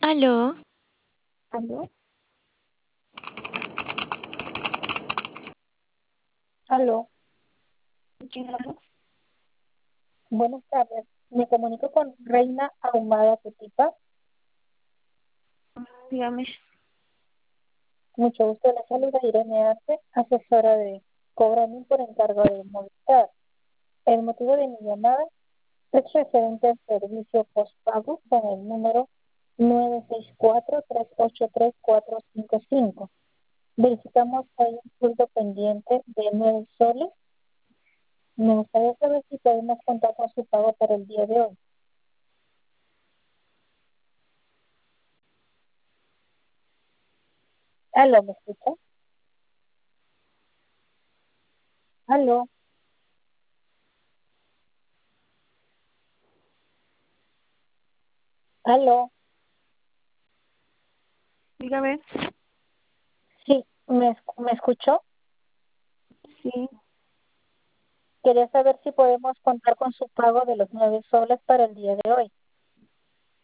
Aló, ¿Aló? ¿Aló? ¿quién habla? Buenas tardes. Me comunico con Reina Ahumada Tutipa. Dígame. Mucho gusto. Le saluda Irene Arce, asesora de Cobrami por encargo de Movistar. El motivo de mi llamada es referente al servicio postpago con el número 964-383-455. Verificamos que hay un saldo pendiente de 9 soles. Me gustaría saber si podemos contar con su pago para el día de hoy. ¿Aló? ¿Me escucha? ¿Aló? ¿Aló? Dígame. Sí, ¿me escuchó? Sí, Quería saber si podemos contar con su pago de los 9 soles para el día de hoy.